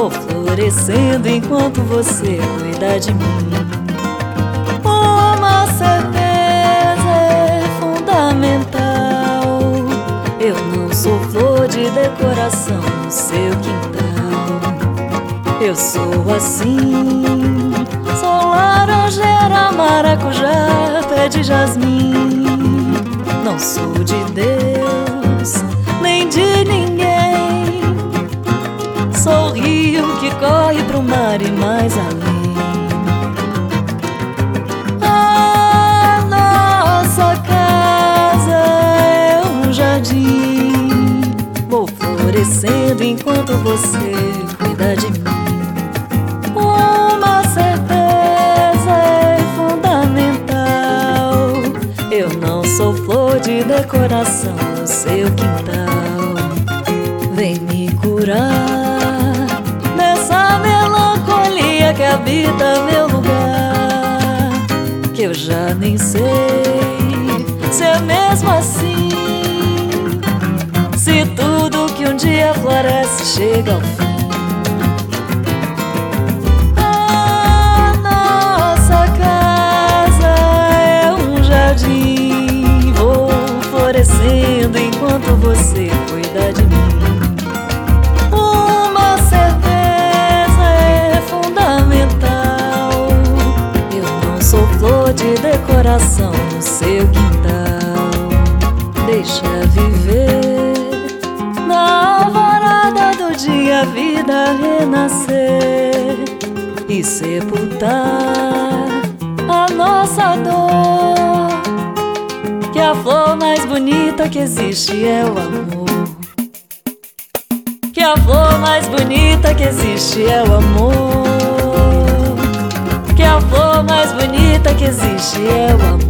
Vou florescendo enquanto você cuida de mim. Uma certeza é fundamental: eu não sou flor de decoração no seu quintal. Eu sou assim, sou laranjeira, maracujá, pé de jasmim. Não sou de Deus, nem de ninguém. Sou o rio que corre pro mar e mais além. A nossa casa é um jardim. Vou florescendo enquanto você cuida de mim. Uma certeza é fundamental: eu não sou flor de decoração no seu quintal. Vem me curar nessa melancolia que habita meu lugar, que eu já nem sei se é mesmo assim, se tudo que um dia floresce chega ao fim. A nossa casa é um jardim. Vou florescendo enquanto você cuida de mim. Uma certeza é fundamental: eu não sou flor de decoração no seu quintal. Deixa viver na alvorada do dia a vida renascer e sepultar a nossa dor, que a flor mais bonita que existe é o amor. Que a flor mais bonita que existe é o amor. Que a flor mais bonita que existe é o amor.